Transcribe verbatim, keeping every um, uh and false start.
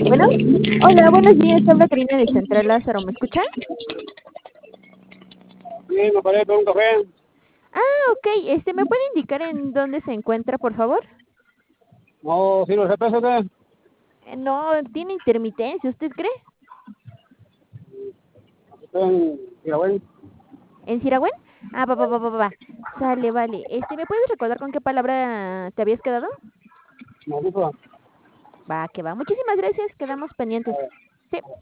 Bueno, hola, buenos días, habla Karina de Central Lázaro, ¿me escucha? Sí, me parece por un café. Ah, ok, este, ¿me puede indicar en dónde se encuentra, por favor? No, si los peso qué. Eh, no, tiene intermitencia, ¿usted cree? Estoy en Tiragüen. ¿En Siragüen? Ah, va, va, va, va, va. Sale, vale. Este, ¿me puedes recordar con qué palabra te habías quedado? No, ocupa. Va, que va. Muchísimas gracias, quedamos pendientes. Sí.